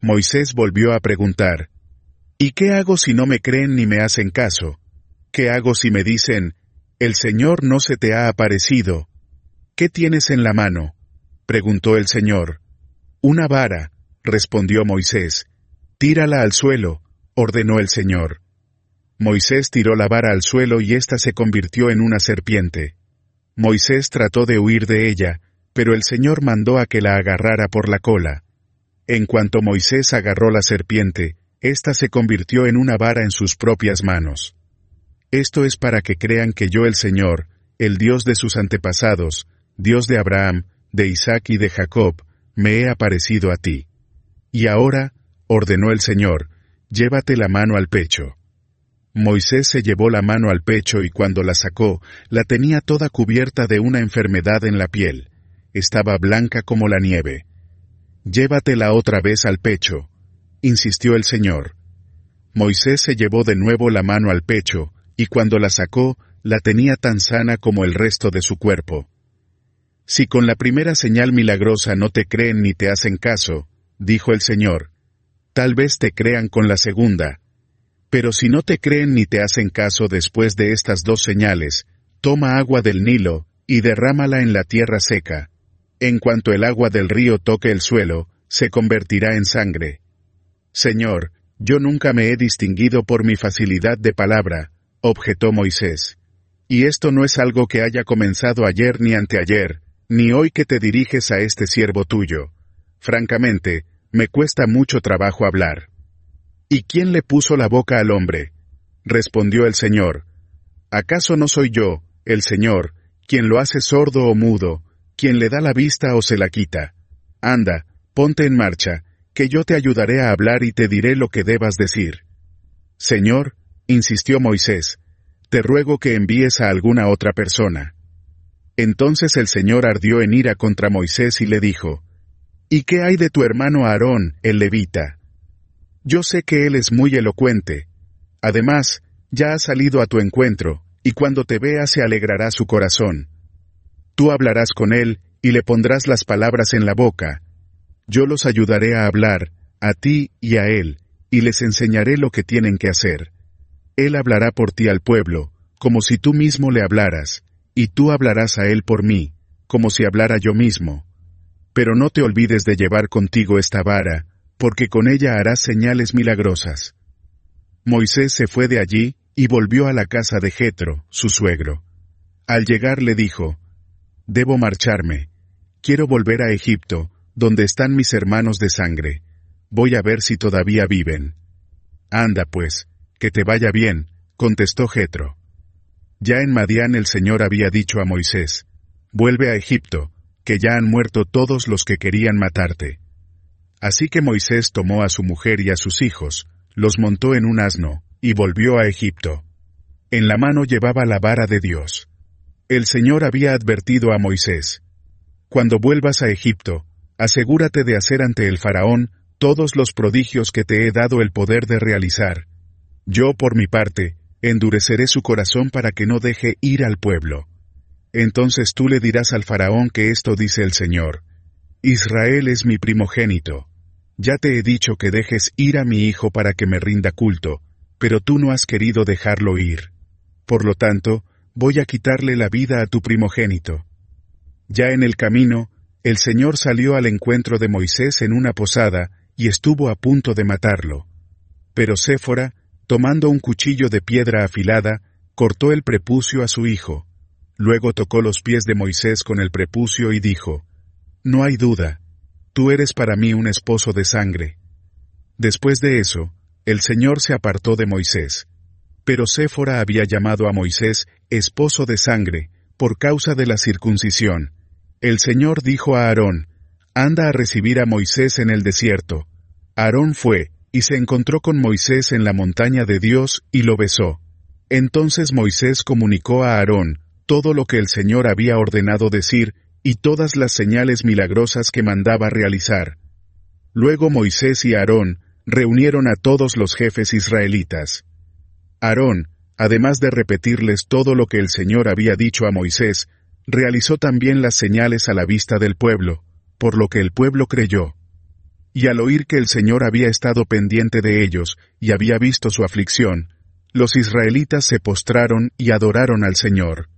Moisés volvió a preguntar, ¿y qué hago si no me creen ni me hacen caso? ¿Qué hago si me dicen, el Señor no se te ha aparecido? ¿Qué tienes en la mano? Preguntó el Señor. Una vara, respondió Moisés. Tírala al suelo, ordenó el Señor. Moisés tiró la vara al suelo y ésta se convirtió en una serpiente. Moisés trató de huir de ella, pero el Señor mandó a que la agarrara por la cola. En cuanto Moisés agarró la serpiente, ésta se convirtió en una vara en sus propias manos. Esto es para que crean que yo el Señor, el Dios de sus antepasados, Dios de Abraham, de Isaac y de Jacob, me he aparecido a ti. Y ahora, ordenó el Señor, llévate la mano al pecho. Moisés se llevó la mano al pecho y cuando la sacó, la tenía toda cubierta de una enfermedad en la piel. Estaba blanca como la nieve. Llévatela otra vez al pecho, insistió el Señor. Moisés se llevó de nuevo la mano al pecho, y cuando la sacó, la tenía tan sana como el resto de su cuerpo. Si con la primera señal milagrosa no te creen ni te hacen caso, dijo el Señor, tal vez te crean con la segunda. Pero si no te creen ni te hacen caso después de estas dos señales, toma agua del Nilo, y derrámala en la tierra seca. En cuanto el agua del río toque el suelo, se convertirá en sangre. Señor, yo nunca me he distinguido por mi facilidad de palabra, objetó Moisés. Y esto no es algo que haya comenzado ayer ni anteayer, ni hoy que te diriges a este siervo tuyo. Francamente, me cuesta mucho trabajo hablar. ¿Y quién le puso la boca al hombre? Respondió el Señor. ¿Acaso no soy yo, el Señor, quien lo hace sordo o mudo, quien le da la vista o se la quita? Anda, ponte en marcha, que yo te ayudaré a hablar y te diré lo que debas decir. Señor, insistió Moisés, te ruego que envíes a alguna otra persona. Entonces el Señor ardió en ira contra Moisés y le dijo, ¿y qué hay de tu hermano Aarón, el levita? Yo sé que él es muy elocuente. Además, ya ha salido a tu encuentro, y cuando te vea se alegrará su corazón. Tú hablarás con él, y le pondrás las palabras en la boca. Yo los ayudaré a hablar, a ti y a él, y les enseñaré lo que tienen que hacer. Él hablará por ti al pueblo, como si tú mismo le hablaras, y tú hablarás a él por mí, como si hablara yo mismo. Pero no te olvides de llevar contigo esta vara, porque con ella harás señales milagrosas. Moisés se fue de allí y volvió a la casa de Jetro, su suegro. Al llegar le dijo, «Debo marcharme. Quiero volver a Egipto, donde están mis hermanos de sangre. Voy a ver si todavía viven». «Anda pues, que te vaya bien», contestó Jetro. Ya en Madián el Señor había dicho a Moisés, «Vuelve a Egipto, que ya han muerto todos los que querían matarte». Así que Moisés tomó a su mujer y a sus hijos, los montó en un asno, y volvió a Egipto. En la mano llevaba la vara de Dios. El Señor había advertido a Moisés, «Cuando vuelvas a Egipto, asegúrate de hacer ante el faraón todos los prodigios que te he dado el poder de realizar. Yo, por mi parte, endureceré su corazón para que no deje ir al pueblo. Entonces tú le dirás al faraón que esto dice el Señor, Israel es mi primogénito. Ya te he dicho que dejes ir a mi hijo para que me rinda culto, pero tú no has querido dejarlo ir. Por lo tanto, voy a quitarle la vida a tu primogénito». Ya en el camino, el Señor salió al encuentro de Moisés en una posada y estuvo a punto de matarlo. Pero Séfora, tomando un cuchillo de piedra afilada, cortó el prepucio a su hijo. Luego tocó los pies de Moisés con el prepucio y dijo, «No hay duda, tú eres para mí un esposo de sangre». Después de eso, el Señor se apartó de Moisés. Pero Séfora había llamado a Moisés esposo de sangre, por causa de la circuncisión. El Señor dijo a Aarón, «Anda a recibir a Moisés en el desierto». Aarón fue, y se encontró con Moisés en la montaña de Dios, y lo besó. Entonces Moisés comunicó a Aarón todo lo que el Señor había ordenado decir, y todas las señales milagrosas que mandaba realizar. Luego Moisés y Aarón reunieron a todos los jefes israelitas. Aarón, además de repetirles todo lo que el Señor había dicho a Moisés, realizó también las señales a la vista del pueblo, por lo que el pueblo creyó. Y al oír que el Señor había estado pendiente de ellos y había visto su aflicción, los israelitas se postraron y adoraron al Señor.